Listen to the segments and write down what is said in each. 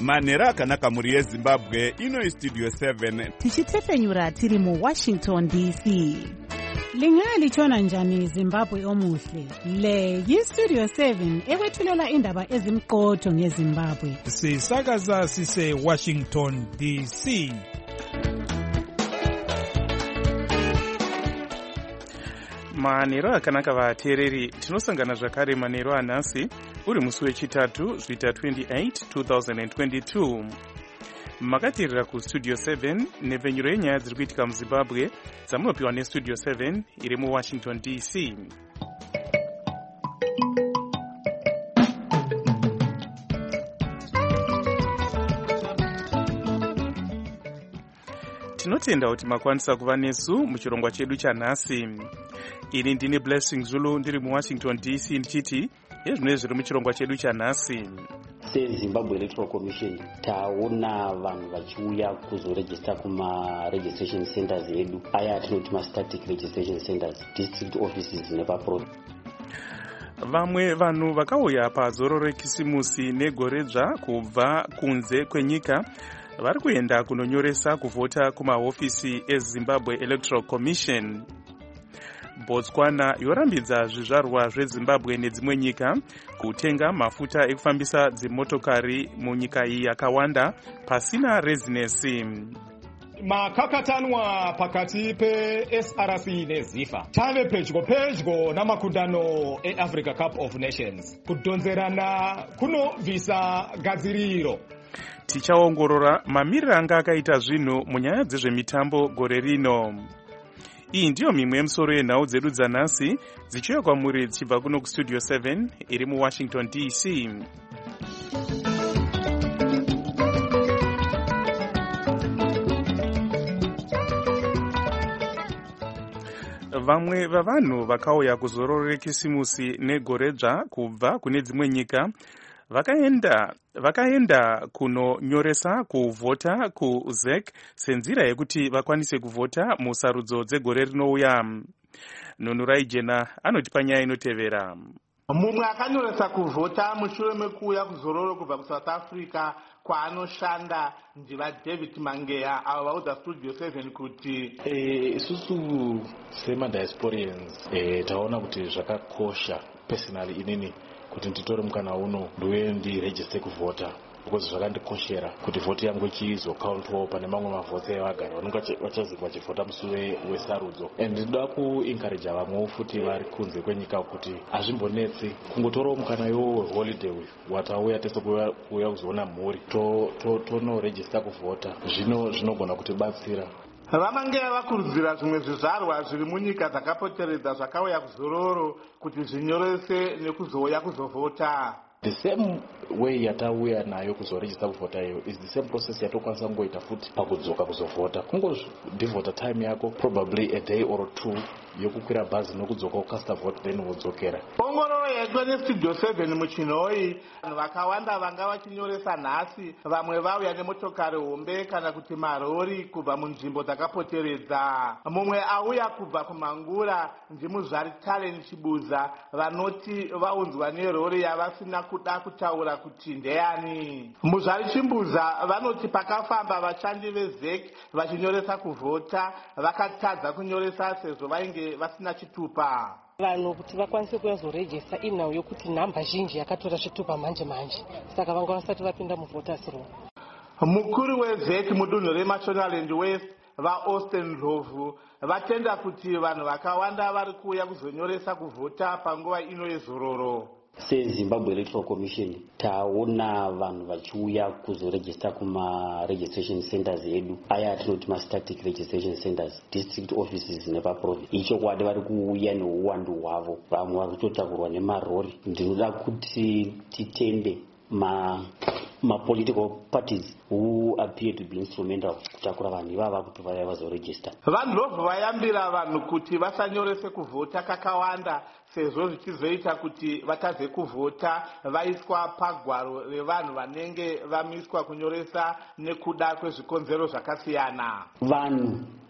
manhero akanaka muri yezimbabwe. Ino Studio 7 tichitefenyura tiri mu Washington DC. Lingalitshona njani Zimbabwe omuhle? Le yi-Studio 7 ekwethulela indaba ezimqotho ngeZimbabwe. Sisakaza sise Washington DC. Manhero akanaka vateereri, tinosangana zvakare manhero anhasi uri musi wechitatu zvita 28 2022. Makateerera kuStudio 7 nepfenyuro yenyaya dziri kuitika muZimbabwe dzamunopiwa neStudio 7 iri muWashington DC. Tinotenda kuti makwanisa kuva nesu muchirongwa chedu chanhasi. Ini ndini Blessing Zulu ndiri muWashington DC ndichiti ezvinenge zviri muchirongwa chedu chanhasi. SeZimbabwe Electoral Commission taona vanhu vachiuya kuzoregister kuma-registration centers edu, aya atinoti ma-static registration centers, district offices nepaprovince. Vamwe vanhu vakauya pazoro rekisimusi negoredzva kubva kunze kwenyika vari kuenda kunonyoresa kuvhota kumahofisi eZimbabwe Electoral Commission. Botswana yorambidza zvizvarwa zveZimbabwe nedzimwe nyika kutenga mafuta ekufambisa dzimotokari munyika iyi yakawanda pasina rezinesi. Makakatanwa pakati pe-SRC neZIFA tave pedyo namakundano eAfrica Cup of Nations. Kudonzerana kunovisa gadziriro. Tichaongorora mamiriro anga akaita zvinhu munyaya dzezvemitambo gore rino. Iyi ndiyo mimwe yemusoro yenhau dzedu dzanhasi dzichiuya kwamuri dzichibva kuno kuStudio 7 iri muWashington DC. Vamwe vavanhu vakauya kuzoro rekisimusi negoredzva kubva kune dzimwe nyika vakaenda kunonyoresa kuvhota kuZEC senzira yekuti vakwanise kuvhota musarudzo dzegore rinouya. Nunurai Jena anotipa nyaya inotevera. Mumwe akanyoresa kuvhota mushure mekuuya kuzororo kubva kuSouth Africa kwaanoshanda ndiva David Mangeya, avo vaudza Studio 7 kuti isusu sema-diasporians taona kuti zvakakosha personally inini kuti nditore mukana uno ndiuye ndiregister kuvhota, because zvakandikoshera kuti vhoti yangu ichizokauntwawo pane mamwe mavhoti evagari vanenge vachazenge vachivhota musi wesarudzo. And ndinoda kuencourage vamwewo futi vari kunze kwenyika kuti hazvimbonetsi kungotorawo mukana iwowo holiday watauya tese kuuya kuzoona mhuri tonoregister kuvhota, zvinogona kutibatsira. Vamangeya vakurudzira zvimwe zvizvarwa zviri munyika dzakapoteredza zvakauya kuzororo kuti zvinyorese nekuzouya kuzovhota. The same way yatauya nayo kuzoregister kuvhota iyo is the same process yatokwanisa kungoita futi pakudzoka kuzovhota. Kungodivhota time yako probably a day or two yokukwira bhazi nokudzoka ukasta vote then wodzokera. Ongororo yaitwa neStudio 7 muchinhoyi, vanhu vakawanda vanga vachinyoresa nhasi, vamwe vauya nemotokari hombe kana kuti marori kubva munzvimbo dzakapoteredza. Mumwe auya kubva kuMangura ndimuzvari Talen Chibuza, vanoti vaunzwa nerori yavasina kuda kutaura kuti ndeyani. Muzvari Chimbuza vanoti pakafamba vashandi veZEC vachinyoresa kuvhota vakatadza kunyoresa sezvo vainge vasina chitupa. Vanhu kuti vakwanise kuzoregister inhau yokuti nhamba zhinji yakatora chitupa manje saka vanga vasati vapinda muvhoters roll. Mukuru weZEC mudunhu reMashonaland West vaAustin Ndlovu vatenda kuti vanhu vakawanda vari kuuya kuzonyoresa kuvhota panguva ino yezororo. SeZimbabwe Electoral Commission taona vanhu vachiuya kuzoregister kuma-registration centers edu, aya atinoti ma-static registration centers, district offices nepaprovince. Ichokwadi vari kuuya neuwandu hwavo, vamwe vari kutotakurwa nemarori. Ndinoda kuti titende ma-political parties who appear to be instrumental kutakura vanhu ivava kuti vaya vazoregister. VaNdlovu vayambira vanhu kuti vasanyorese kuvhota kakawanda sezvo zvichizoita kuti vatadze kuvhota vaiswa pagwaro revanhu vanenge vamiswa kunyoresa nekuda kwezvikonzero zvakasiyana. Vanhu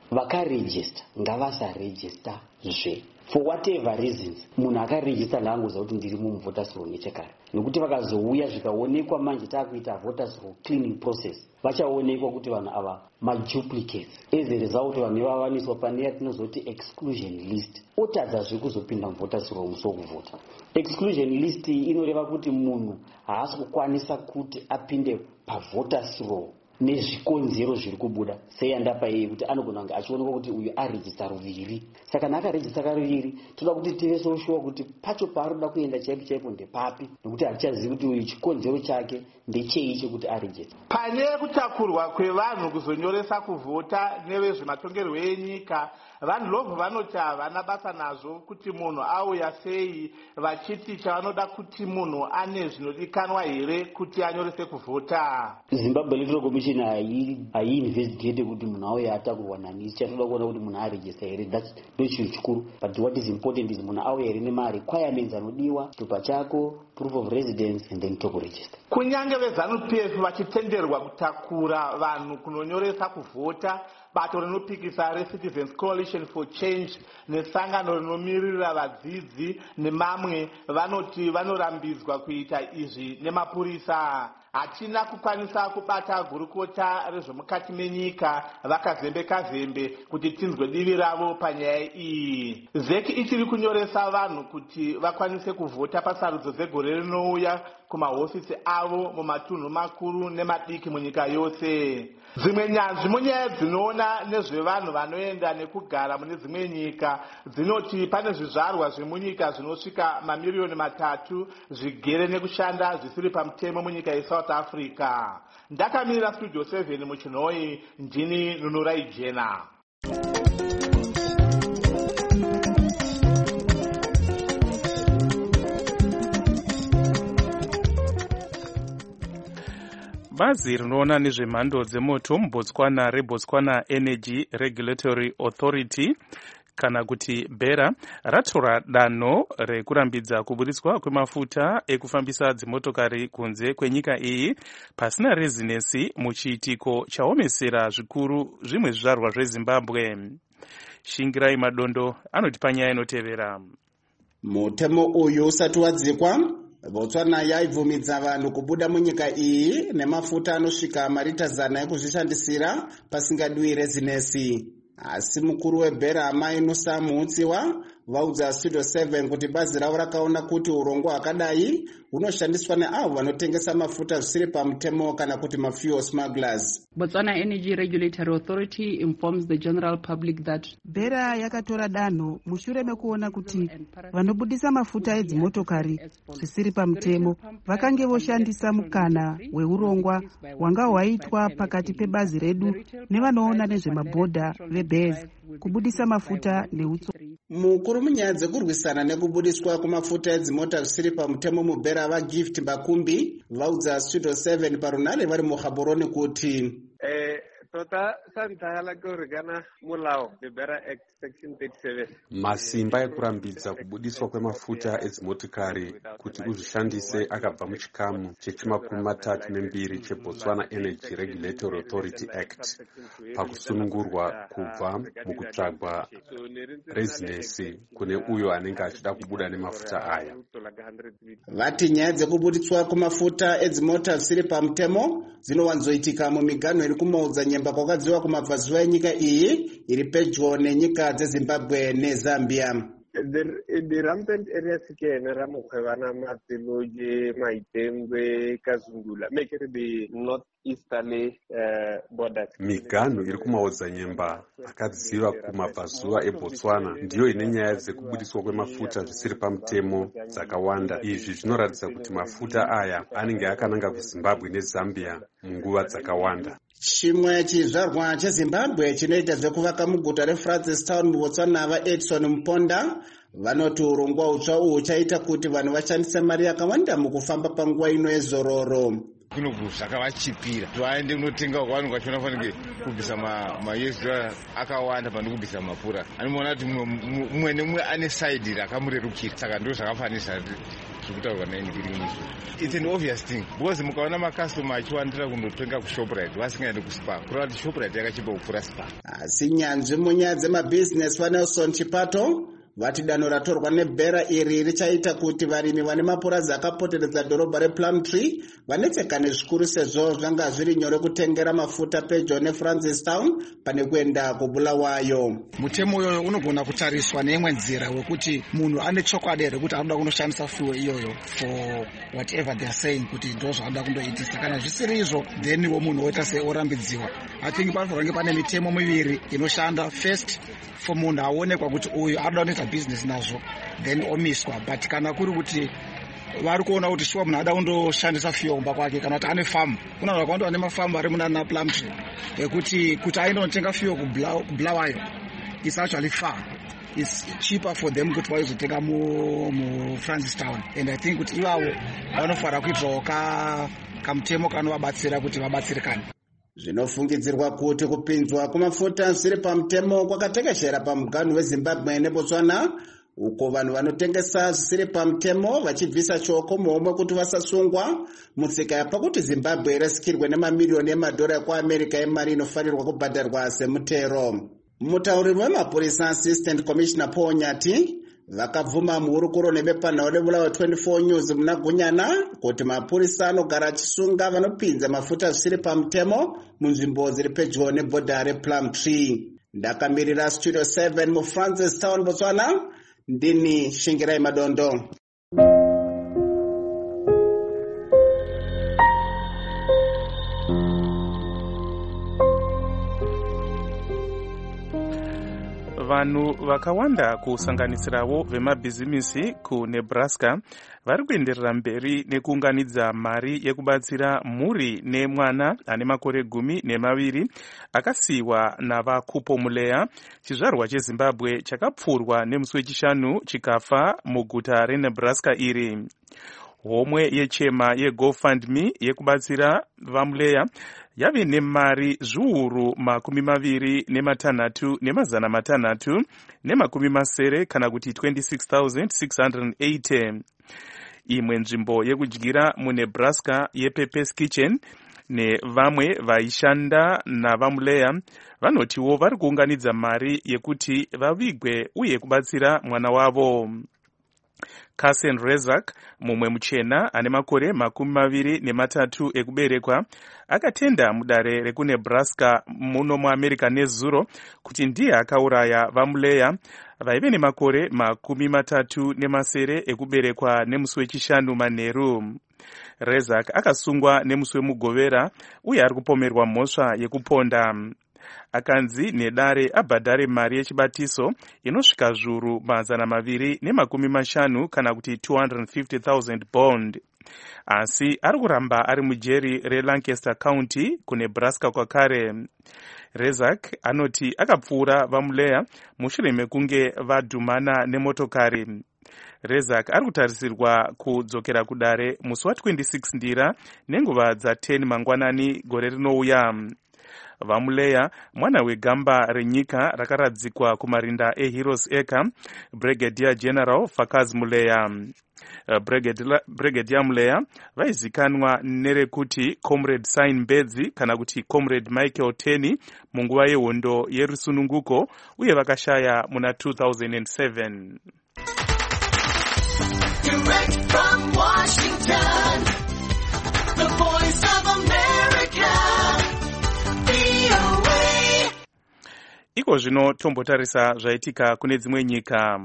vakarejista ngavasarejista zve for whatever reasons. Munhu akarejista ngaangoziva kuti ndiri muvoters roll nechekare, nekuti vakazouya zvikaonekwa manje taakuita voters roll cleaning process vachaonekwa kuti vanhu ava maduplicates. As a result vamwe vavaniswa pane yatinozoti exclusion list, otadzazve kuzopinda muvoters roll musi wokuvhota. Exclusion list inoreva kuti munhu haasi kukwanisa kuti apinde pavoters roll nezvikonzero zviri kubuda seyandapa iye kuti anogona kunge achionekwa kuti uyu arejista ruviri. Saka kana akarejista karuviri toda kuti tive soshuwa kuti pacho paaroda kuenda chaipo chaipo ndepapi, nekuti hatichazivi kuti uyu chikonzero chake ndechei chekuti arejista. Pane kutakurwa kwevanhu kuzonyoresa kuvhota nevezvematongerwo enyika, vanhu lobva vanoti havana basa nazvo kuti munhu auya sei, vachiti chavanoda kuti munhu ane zvinodikanwa here kuti anyorese kuvhota. Zimbabwe Electoral Commission haiinvestigate kuti munhu auya atakurwa nani. Chatoda kuona kuti munhu arejista here, ndochinhu chikuru. But what is important is munhu auya here nemarequirements anodiwa, chitupa chako, proof of residence and then tokuregister. Kunyange veZANU-PF vachitenderwa kutakura vanhu kunonyoresa kuvhota, bato rinopikisa reCitizens Coalition for Change nesangano rinomirira vadzidzi nemamwe vanoti vanorambidzwa kuita izvi nemapurisa. Hatina kukwanisa kubata gurukota rezvemukati menyika vakazembe kuti tinzwe divi ravo panyaya iyi. ZEC ichiri kunyoresa vanhu kuti vakwanise kuvhota pasarudzo dzegore rinouya kumahofisi avo mumatunhu makuru nemadiki munyika yose. Dzimwe nyanzvi munyaya dzinoona nezvevanhu vanoenda nekugara mune dzimwe nyika dzinoti pane zvizvarwa zvemunyika zvinosvika mamiliyoni 3 zvigere nekushanda zvisiri pamutemo munyika yeSouth Africa. Ndakamirira Studio 7 muchinhoi, ndini Nunurai Jena. Bazi rinoona nezvemhando dzemoto muBotswana reBotswana Energy Regulatory Authority kana kuti BERA ratora danho rekurambidza kubudiswa kwemafuta ekufambisa dzimotokari kunze kwenyika iyi pasina rezinesi muchiitiko chaomesera zvikuru zvimwe zvizvarwa zveZimbabwe. Shingirai Madondo anotipa nyaya inotevera. Mutemo uyu usati wadzikwa, Botswana yaibvumidza vanhu kubuda munyika iyi nemafuta anosvika marita 100 ekuzvishandisira pasingadiwi rezinesi. Asi mukuru weBERA Amai Nusa Muhutsiwa vaudza Studio 7 kuti bazi ravo rakaona kuti urongwa hwakadai hunoshandiswa neavo vanotengesa mafuta zvisiri pamutemo kana kuti mafuel smugglers. Botswana Energy Regulatory Authority informs the general public that BERA yakatora danho mushure mekuona kuti vanobudisa mafuta edzimotokari zvisiri pamutemo vakange voshandisa mukana weurongwa hwanga hwaitwa pakati pebazi redu nevanoona nezvemabhodha veBERS kubudisa mafuta neutso. Mukuru munyaya dzekurwisana nekubudiswa kwemafuta edzimota zvisiri pamutemo muBERA vaGift Bakumbi vaudza Studio 7 parunare vari muGaborone kuti tota santhala kurigana mulao BERA Act section 37 masimba ekurambidza kubudiswa kwemafuta edzimotikari kuti uzvishandise akabva muchikamu che32 cheBotswana Energy Regulatory Authority Act pakusunungurwa kubva mukutsvagwa rezinesi kune uyo anenge achida kubuda nemafuta aya. Vati nyaya dzekubudiswa kwemafuta edzimota zvisiri pamutemo dzinowanzoitika mumiganho iri kumaudza nyemba kwakadziwa kumabvazuva enyika iyi iri pedyo nenyika dzeZimbabwe neZambia. The rampant areas again Ramukhevana Matiloje Maitengwe Kazungula make it the northeasterly borders. Miganho iri kumaudza nyemba akadziva kumabvazuva eBotswana ndiyo ine nyaya dzekubudiswa kwemafuta zvisiri pamutemo dzakawanda. Izvi zvinoratidza kuti mafuta aya anenge akananga kuZimbabwe neZambia munguva dzakawanda. Chimwe chizvarwa cheZimbabwe chinoita zvekuvaka muguta reFrancistown muBotswana vaEdson Mponda vanoti urongwa utsva uhu chaita kuti vanhu vashandise mari yakawanda mukufamba panguva ino yezororo. Zvakavachipira vaende unotenga vanhu vachona fanike kubvisa ma-US dollar akawanda pano kubvisa mapura. Anoona kuti mumwe nemumwe ane saidi rakamurerukira, saka ndo zvakafanisa zviri kutaurwa nainhiri munizvo. It's an obvious thing because mukaona makastoma achiwandira kundotenga kuShoprite vasingaendi kuSpar kureva kuti Shoprite yakachipa kupfuura Spar. Asi nyanzvi munyaya dzemabhizinesi vaNelson Chipato vati danho ratorwa nebhera iri richaita kuti varimi vane mapurazi akapoteredza dhorobha rePlumtree vanetsekane zvikuru sezvo zvanga zviri nyore kutengera mafuta pedyo neFrancistown pane kuenda kuBulawayo. Mutemo uyoyo unogona kutariswa neimwe nzira wekuti munhu ane chokwadi here kuti anoda kunoshandisa fuel iyoyo for whatever they are saying kuti ndo zvanoda kundoitisa. Kana zvisiri izvo then wo munhu oita seorambidziwa. I think panofanira pane mitemo miviri inoshanda. First, for munhu aonekwa kuti uyu anoda kunoita business nazvo then omiswa, but kana kuri kuti vari kuona kuti shuwa munhu ada kundoshandisa fuel kumba kwake kana kuti ane famu, kuna vanhu vakawanda vane mafamu ari muna Plumtree ekuti aende kunotenga fuel kuBulawayo is actually far. It's cheaper for them kuti vaizotenga muFrancistown, and I think kuti ivavo vanofanira kuitirawo kamutemo kanovabatsira kuti vabatsirikane. Zvinofungidzirwa kuti kupinzwa kwemafuta zviri pamutemo kwakatekeshera pamuganhu weZimbabwe neBotswana, uko vanhu vanotengesa zvisiri pamutemo vachibvisa shoko muhomwe kuti vasasungwa mutsika yapakuti Zimbabwe irasikirwe nemamiliyoni emadhora ekuAmerica emari inofanirwa kubhadharwa semutero. Mutauriri wemapurisa Assistant Commissioner Paul Nyati vakabvuma muhurukuro nebepanhau reBulawayo 24 News muna Gunyana kuti mapurisa anogara achisunga vanopinza mafuta zvisiri pamutemo munzvimbo dziri pedyo nebhodha rePlumtree. Ndakamirira Studio 7 muFrancistown, Botswana, ndini Shingirai Madondo. Vanhu vakawanda kusanganisirawo vemabhizimisi kuNebraska vari kuenderera mberi nekuunganidza mari yekubatsira mhuri nemwana ane makore 12 akasiyiwa navaKupomuleya, chizvarwa cheZimbabwe chakapfurwa nemusi wechishanu chikafa muguta reNebraska iri. Homwe yechema yeGoFundMe yekubatsira vaMuleya yave nemari zviuru 26,600 kana kuti 26,680. Imwe nzvimbo yekudyira muNebraska yePepes Kitchen nevamwe vaishanda navaMuleya vanotiwo vari kuunganidza mari yekuti vavigwe uye kubatsira mwana wavo. Kasen Rezak, mumwe muchena ane makore 23 ekuberekwa, akatenda mudare rekuNebraska muno muAmerica nezuro kuti ndiye akauraya vaMuleya vaive nemakore 37 ekuberekwa nemusi wechishanu manheru. Rezak akasungwa nemusi wemugovera uye ari kupomerwa mhosva yekuponda. Akanzi nedare abhadhare mari yechibatiso inosvika zviuru 250 kana kuti 250,000 bond. Asi ari kuramba ari mujeri reLancaster County kuNebraska kwakare. Rezak anoti akapfuura vaMuleya mushure mekunge vadhumana nemotokari. Rezak ari kutarisirwa kudzokera kudare musi wa26 Ndira nenguva dza10 mangwanani gore rinouya. VaMuleya, mwana wegamba renyika rakaradzikwa kumarinda eHeroes Acre, Brigadier General Fakaz Muleya. Brigadier Muleya vaizikanwa nerekuti Comrade Sign Mbedzi kana kuti Comrade Michael Teni munguva yehondo yerusununguko uye vakashaya muna 2007. Direct from Washington, the voice of America. Iko zvino tombotarisa zvaitika kune dzimwe nyika.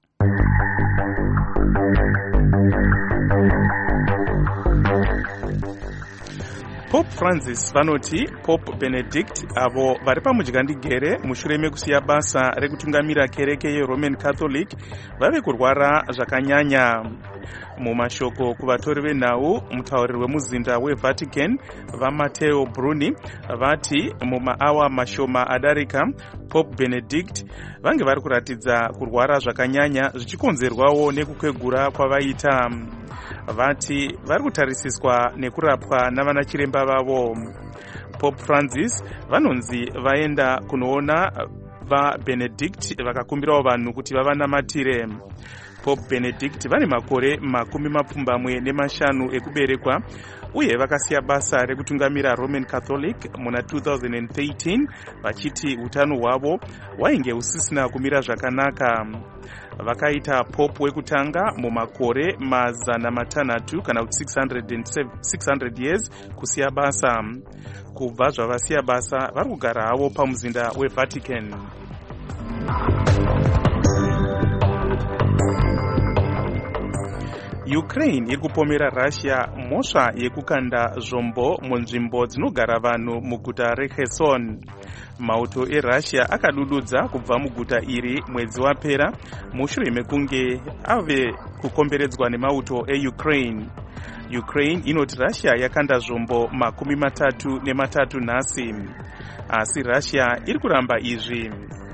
Pope Francis vanoti Pope Benedict avo vari pamudyandigere mushure mekusiya basa rekutungamira kereke yeRoman Catholic vave kurwara zvakanyanya. Mumashoko kuvatori venhau, mutauriri wemuzinda weVatican vaMatteo Bruni vati mumaawa mashoma adarika Pope Benedict vange vari kuratidza kurwara zvakanyanya zvichikonzerwawo nekukwegura kwavaita. Vati vari kutarisiswa nekurapwa navanachiremba vavo. Pope Francis vanonzi vaenda kunoona vaBenedict vakakumbirawo vanhu kuti vavanamatire. Pope Benedict vane makore 25 ekuberekwa uye vakasiya basa rekutungamira Roman Catholic muna 2013 vachiti utano hwavo hwainge husisina kumira zvakanaka. Vakaita pope wekutanga mumakore 600 kana kuti 600 years kusiya basa. Kubva zvavasiya basa vari kugara havo pamuzinda weVatican. Ukraine iri kupomera Russia mhosva yekukanda zvombo munzvimbo dzinogara vanhu muguta reKherson. Mauto eRussia akadududza kubva muguta iri mwedzi wapera mushure mekunge ave kukomberedzwa nemauto eUkraine. Ukraine inoti Russia yakanda zvombo 33 nhasi, asi Russia iri kuramba izvi.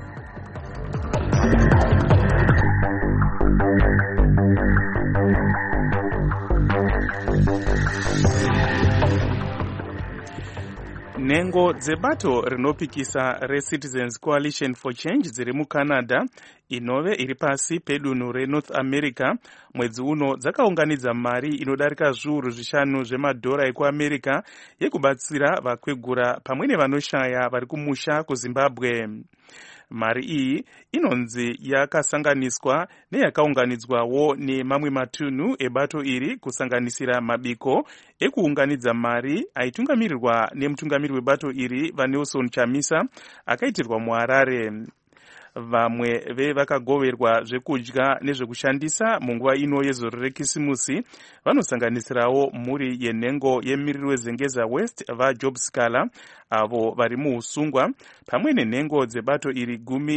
Nhengo dzebato rinopikisa reCitizens Coalition for Change dziri muCanada inove iri pasi pedunhu reNorth America mwedzi uno dzakaunganidza mari inodarika zviuru 5 zvemadhora ekuAmerica yekubatsira vakwegura pamwe nevanoshaya vari kumusha kuZimbabwe. Mari iyi inonzi yakasanganiswa neyakaunganidzwawo nemamwe matunhu ebato iri kusanganisira mabiko ekuunganidza mari aitungamirirwa nemutungamiri webato iri vaNelson Chamisa akaitirwa muHarare. Vamwe vevakagoverwa zvekudya nezvekushandisa munguva ino yezoro rekisimusi vanosanganisirawo mhuri yenhengo yemiriri wezengeza West vaJob Scala avo vari muusungwa pamwe nenhengo dzebato iri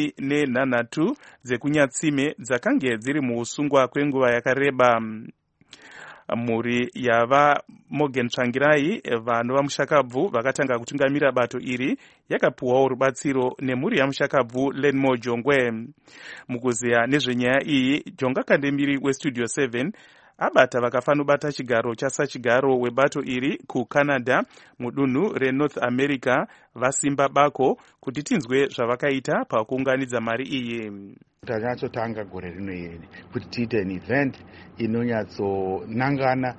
13 dzekunyatsime dzakange dziri muusungwa kwenguva yakareba. Mhuri yava Morgan Tsvangirai vanova mushakabvu vakatanga kutungamira bato iri yakapuwawo rubatsiro nemhuri yamushakabvu Lenmore Jongwe. Mukuziya nezvenyaya iyi, Jonga Kandemiri weStudio 7 abata vakafanobata chigaro chasachigaro webato iri kuCanada mudunhu reNorth America vasimba bako kuti tinzwe zvavakaita pakuunganidza mari iyi. Tanyatsotanga gore rino iri kuti tiite an event inonyatsonangana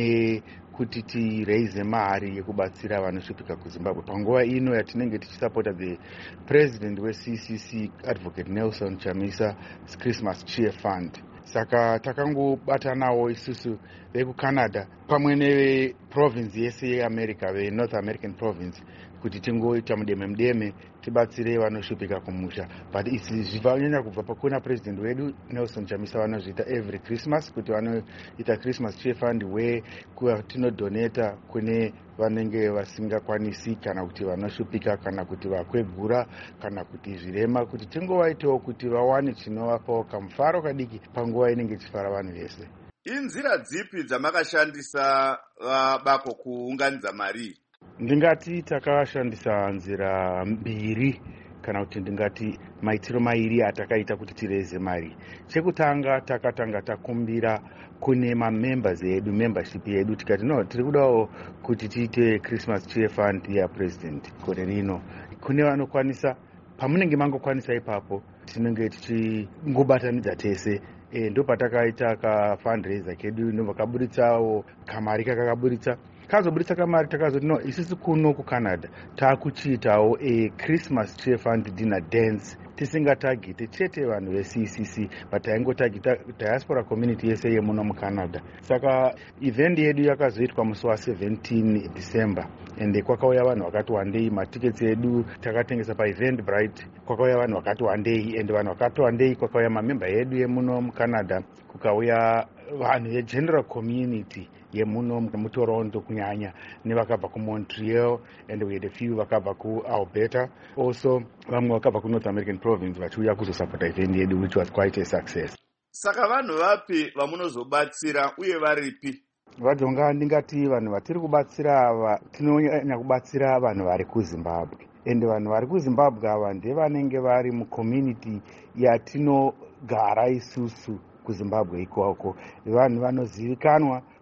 nekuti tiraise mari yekubatsira vanosvipika kuZimbabwe panguva ino yatinenge tichisapota the president weCCC Advocate Nelson Chamisa Christmas Cheer Fund. Saka takangobatanawo isusu vekuCanada pamwe neveprovince yese yeAmerica veNorth American province kuti tingoita mudeme tibatsire vanosvipika kumusha. But isi zvivanyanya kubva pakuna president wedu Nelson Chamisa vanozviita every Christmas kuti vanoita Christmas Cheer Fund where tinodonata kune vanenge vasingakwanisi kana kuti vanosvipika kana kuti vakwegura kana kuti zvirema kuti tingovaitewo kuti vawane chinovapawo kamufaro kadiki panguva inenge ichifara vanhu vese. Inzira dzipi dzamakashandisa bako kuunganidza mari? Ndingati takashandisa nzira mbiri kana kuti ndingati maitiro mairi atakaita kuti tireze mari. Chekutanga takatanga takumbira kune mamembers edu, membership yedu, tikati no tiri kudawo kuti tiite Christmas Cheer Fund yapresident gore rino. Kune vanokwanisa pamunenge mangokwanisa ipapo tinenge tichingobatanidza tese. Ndo patakaita ka fundraiser kedu ndo vakaburitsawo kamari kakakaburitsa kazoburitsa kamari takazoti no isisi kuno kuCanada takuchiitawo a Christmas Cheer Fund dinner dance tisingatagite chete vanhu veCCC but taingotagita diaspora community yese yemuno muCanada. Saka event yedu yakazoitwa musi wa17 December ende kwakauya vanhu vakati wandei, matickets edu takatengesa paEventbrite kwakauya vanhu vakati wandei ende vanhu vakati wandei kwakauya mamemba edu yemuno muCanada, kukauya vanhu vegeneral community yemuno muToronto kunyanya nevakabva kuMontreal and we had a few vakabva kuAlberta, also vamwe vakabva kuNorth American province vachiuya kuzosapota event yedu which was quite a success. Saka vanhu vapi vamunozobatsira uye varipi? Vajonga ndingati vanhu vatiri kubatsira ava tinonyanya kubatsira vanhu vari kuZimbabwe ende vanhu vari kuZimbabwe ava ndevanenge vari mucommunity yatinogara isusu kuZimbabwe ikoko. Vanhu vanozivikanwa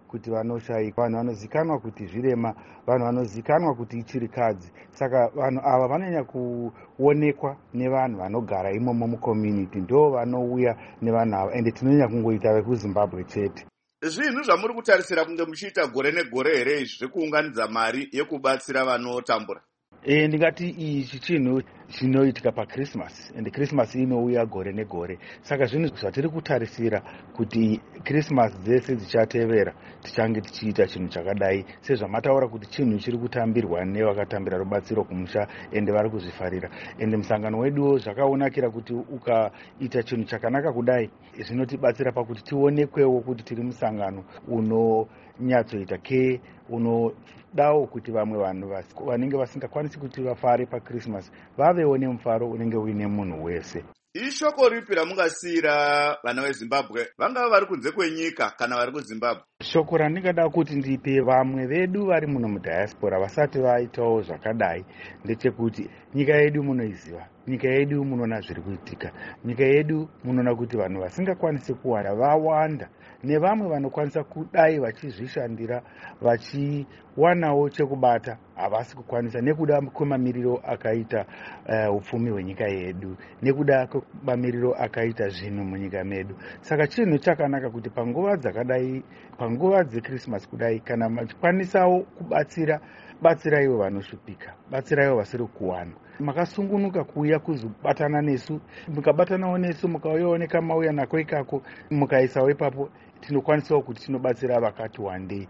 kuti vanoshaikwa, vanhu vanozikanwa kuti zvirema, vanhu vanozikanwa kuti ichirikadzi. Saka vanhu ava vanonyanya kuonekwa nevanhu vanogara imomo mucommunity, ndo vanouya nevanhu ava, ende tinonyanya kungoita vekuzimbabwe chete. Zvinhu zvamuri kutarisira kunge muchiita gore negore here izvi zvekuunganidza mari yekubatsira vanotambura? Ndingati ichi chinhu chinoitika paChristmas, and Christmas inouya gore negore. Saka zvinhu zvatiri kutarisira kuti Christmas dzese dzichatevera tichange tichiita chinhu chakadai, sezvamataura kuti chinhu chiri kutambirwa nevakatambira rubatsiro kumusha ende vari kuzvifarira. Ende musangano weduwo zvakaonakira kuti ukaita chinhu chakanaka kudai zvinotibatsira pakuti tionekwewo kuti tiri musangano unonyatsoita ke unodawo kuti vamwe vanhu vanenge vasingakwanisi kuti vafare paChristmas vavewo nemufaro unenge uine munhu wese. Ishoko ripi ramungasiyira vana veZimbabwe, vangava vari kunze kwenyika kana vari kuZimbabwe? Shoko randingada kuti ndipe vamwe vedu vari muno mudiaspora vasati vaitawo zvakadai ndechekuti nyika yedu munoiziva, nyika yedu munoona zviri kuitika, nyika yedu munoona kuti vanhu vasingakwanisi kuwanda vawanda, nevamwe vanokwanisa kudai vachizvishandira vachiwanawo chekubata havasi kukwanisa nekuda kwemamiriro akaita upfumi hwenyika yedu, nekuda kwemamiriro akaita zvinhu munyika medu. Saka chinhu chakanaka kuti panguva dzakadai, panguva dzeChristmas kudai, kana machikwanisawo batsiraiwo vanoshupika, batsiraiwo vasiri kuwana. Makasungunuka kuuya kuzobatana nesu, mukabatanawo nesu, mukauyawo nekamauya nako ikako, mukaisawo ipapo, tinokwanisawo kuti tinobatsira vakati wandei.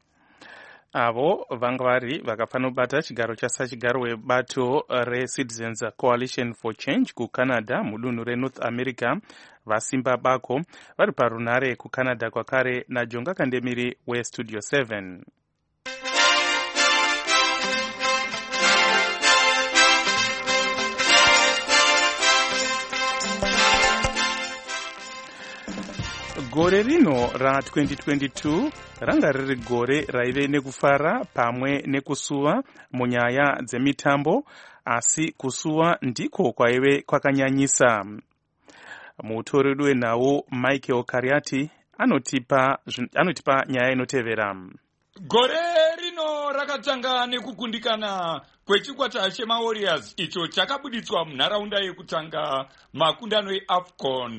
Avo vanga vari vakafanira kubata chigaro chasachigaro webato reCitizens Coalition for Change kuCanada mudunhu reNorth America, vasimba bako vari parunare kuCanada kwakare naJonga Kandemiri weStudio 7. Gore rino ra2022 ranga riri gore raive nekufara pamwe nekusuwa munyaya dzemitambo, asi kusuwa ndiko kwaive kwakanyanyisa. Mutori wenhau Michael Kariati anotipa nyaya inotevera. Gore rino rakatanga nekukundikana kwechikwata chemaWarriors icho chakabuditswa munharaunda yekutanga makundano eAFCON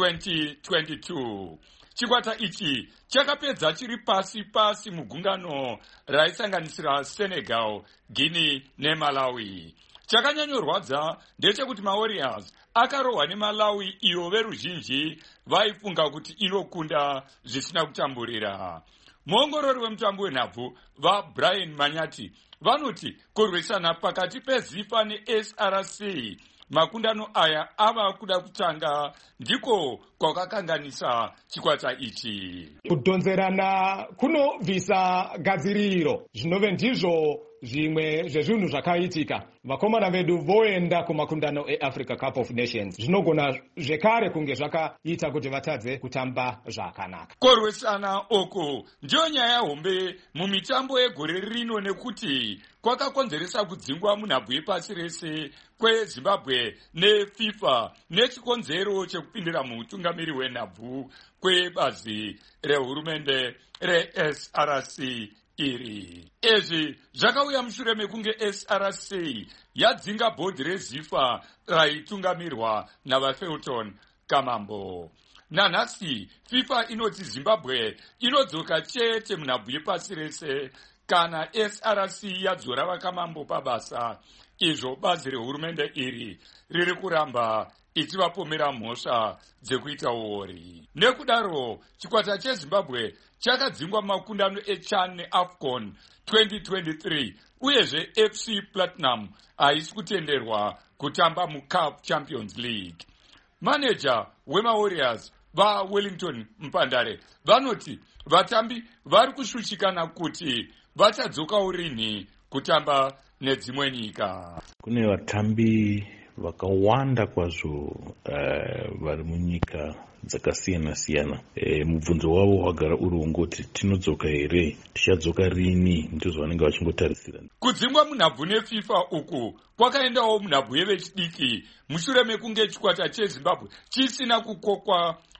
2022. Chikwata ichi chakapedza chiri pasi mugungano raisanganisira Senegal, Guinea neMalawi. Chakanyanyorwadza ndechekuti maWarriors akarohwa neMalawi iyo veruzhinji vaifunga kuti inokunda zvisina kutamburira. Muongorori wemutambo wenhabvu vaBrian Manyati vanoti kurwisana pakati peZIFA neSRC makundano aya ava kuda kutanga ndiko kwakakanganisa chikwata ichi. Kudonzerana kunobvisa gadziriro, zvinove ndizvo zvimwe zvezvinhu zvakaitika. Vakomana vedu voenda kumakundano eAfrica Cup of Nations. Zvinogona zvekare kunge zvakaita kuti vatadze kutamba zvakanaka. Kurwisana uku ndiyo nyaya hombe mumitambo yegore rino, nekuti kwakakonzeresa kudzingwa munhabvu yepasi rese kweZimbabwe neFIFA nechikonzero chekupindira muutungamiri hwenhabvu kwebazi rehurumende reSRC iri. Izvi zvakauya mushure mekunge SRC yadzinga bhodhi reZIFA raitungamirwa naVafelton Kamambo. Nanhasi FIFA inoti Zimbabwe inodzoka chete munhabvu yepasi rese kana SRC yadzora vakamambo pabasa. Izvo bazi rehurumende iri riri kuramba ichivapomera mhosva dzekuita uori. Nekudaro chikwata cheZimbabwe chakadzingwa makundano eCHAN neAFCON 2023, uyezve FC Platinum haisi kutenderwa kutamba muCAF Champions League. Manager wemaWarriors vaWellington Mpandare vanoti vatambi vari kushushikana kuti vachadzokawo rini kutamba nedzimwe nyika. Kune vatambi vakawanda kwazvo vari munyika dzakasiyana siyana. Mubvunzo wavo wagara uri wongoti tinodzoka here, tichadzoka rini, ndizvo vanenge vachingotarisira. Kudzingwa munhabvu neFIFA uku kwakaendawo munhabvu yevechidiki mushure mekunge chikwata cheZimbabwe chisina kukokwa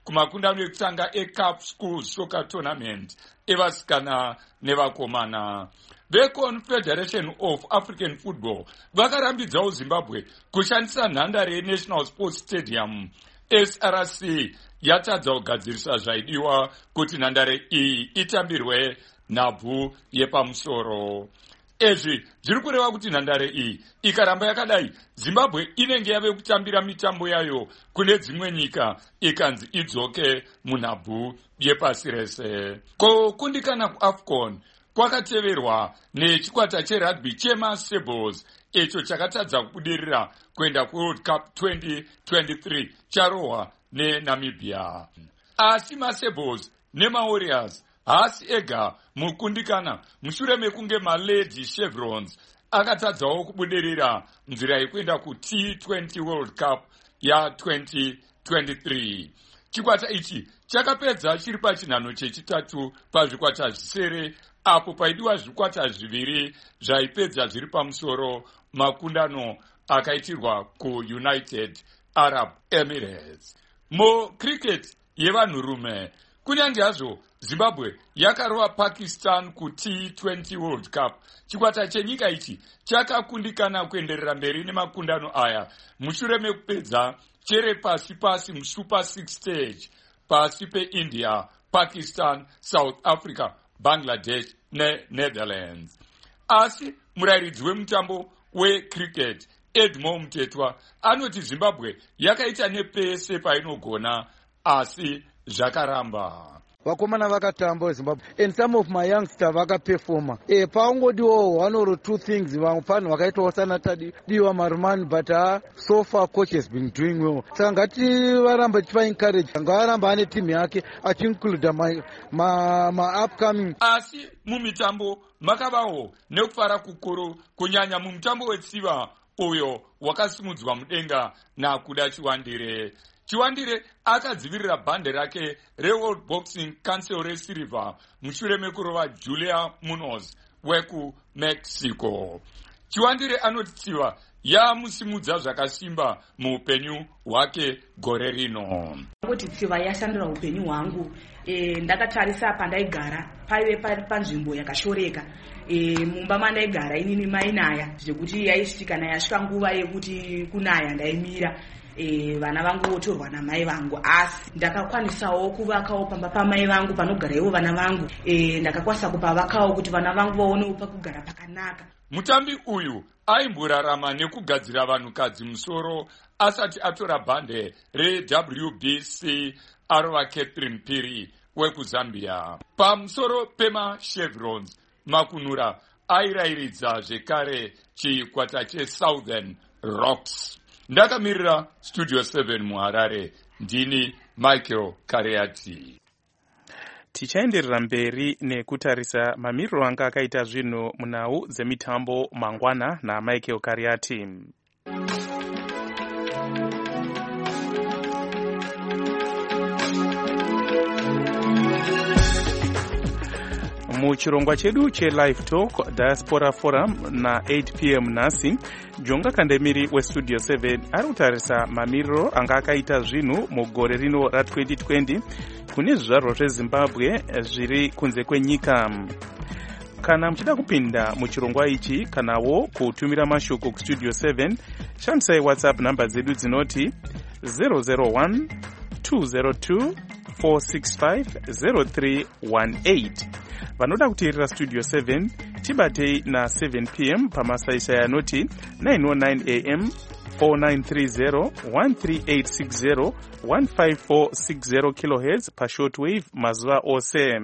kumakundano ekutanga eCup School Soccer Tournament evasikana nevakomana. VeConfederation of African Football vakarambidzawo Zimbabwe kushandisa nhandare yeNational Sports Stadium. SRC yatadza kugadzirisa zvaidiwa kuti nhandare iyi itambirwe nhabvu yepamusoro. Ezvi zviri kureva kuti nhandare iyi ikaramba yakadai, Zimbabwe inenge yave kutambira mitambo yayo kune dzimwe nyika ikanzi idzoke munhabvu yepasi rese. Kukundikana kuAFCON kwakateverwa nechikwata cherugby chemaSables icho chakatadza kubudirira kuenda kuWorld Cup 2023 charohwa neNamibia. Asi maSables nemaWarriors haasi ega mukundikana mushure mekunge maLady Chevrons akatadzawo kubudirira nzira yekuenda kuT20 World Cup ya2023. Chikwata ichi chakapedza chiri pachinhano chechitatu pazvikwata zvisere, apo paidiwa zvikwata zviviri zvaipedza zviri pamusoro. Makundano akaitirwa kuUnited Arab Emirates. Cricket yevanhurume, kunyange hazvo Zimbabwe yakarova Pakistan kuT20 World Cup, chikwata chenyika ichi chakakundikana kuenderera mberi nemakundano aya mushure mekupedza chere pasi muSuper 6 stage pasi peIndia, Pakistan, South Africa, Bangladesh neNetherlands. Asi murairidzi wemutambo wecricket Edmond Mtetwa anoti Zimbabwe yakaita nepese painogona, asi zvakaramba. Vakomana vakatamba weZimbabwe and some of my youngsters vakaperforma. Paungodiwo one or two things vamupano vakaitawo sana tadiwa marumani, but so far coach has been doing well. Saka ngativaramba tipa encourage, ngavaramba ane timu yake achinclude ma upcoming. Asi mumitambo makavawo nekufara kukuru, kunyanya mumutambo wetsiva uyo wakasimudzwa mudenga nakuda Chiwandire. Chiwandire akadzivirira bhande rake reWorld Boxing Council resirivha mushure mekurova Julia Munoz wekuMexico. Chiwandire anoti Tsiva yamusimudza zvakasimba muupenyu hwake gore rino. Kuti Tsiva yashandura upenyu hwangu, ndakatarisa pandaigara paive panzvimbo yakashoreka. Mumba mandaigara inini mainaya zvekuti yaisvikana yasvika nguva yekuti kunaya ndaimira. Vana vangu votorwa namai vangu, asi ndakakwanisawo kuvakawo pamba pamai vangu panogara ivo vana vangu. Ndakakwanisa kupavakawo kuti vana vangu vaonewo pakugara pakanaka. Mutambi uyu aimborarama nekugadzira vanhukadzi musoro asati atora bhande reWBC arova Catherine Phiri wekuzambia. Pamusoro pemaChevrons, Makunura airairidza zvekare chikwata cheSouthern Rocks. Ndakamirira Studio 7 muHarare, ndini Michael Kareati. Tichaenderera mberi nekutarisa mamiriro anga akaita zvinhu munhau dzemitambo mangwana naMichael Kareati. Muchirongwa chedu cheLive Talk Diaspora Forum na8 p.m. nhasi, Jonga Kandemiri weStudio 7 ari kutarisa mamiriro anga akaita zvinhu mugore rino ra2020 kune zvizvarwa zveZimbabwe zviri kunze kwenyika. Kana muchida kupinda muchirongwa ichi kanawo kutumira mashoko kuStudio 7, shandisai WhatsApp namba dzedu dzinoti 001 202 465 0318. Vanoda kuteerera Studio 7 tibatei na 7 p.m. pamasaisai anoti 909 am 4930 13860 15460 kHz pashortwave mazuva ose.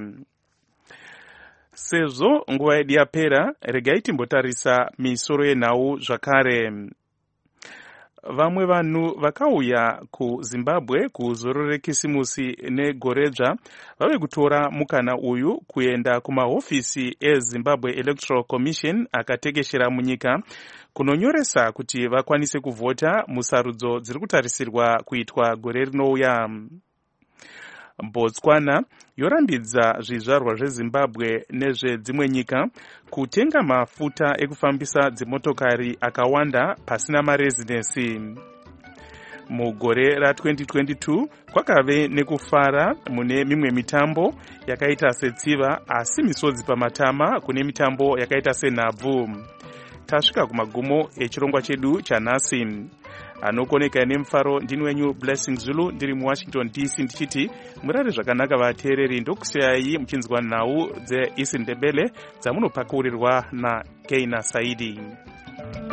Sezvo nguva yedu yapera, regai timbotarisa misoro yenhau zvakare. Vamwe vanhu vakauya kuZimbabwe kuzoro rekisimusi negoredzva vave kutora mukana uyu kuenda kumahofisi eZimbabwe Electoral Commission akatekeshera munyika kunonyoresa kuti vakwanise kuvhota musarudzo dziri kutarisirwa kuitwa gore rinouya. Botswana yorambidza zvizvarwa zveZimbabwe nezvedzimwe nyika kutenga mafuta ekufambisa dzimotokari akawanda pasina marezidensi. mugore ra2022 kwakave nekufara mune mimwe mitambo yakaita setsiva, asi misodzi pamatama kune mitambo yakaita senhabvu. Tasvika kumagumo echirongwa chedu chanhasi. Anokoneka nemufaro ndini wenyu Blessing Zulu ndiri muWashington DC ndichiti murare zvakanaka vateereri, ndokusiyai muchinzwa nhau dzeIsindebele dzamunopakurirwa naKeina Saidi.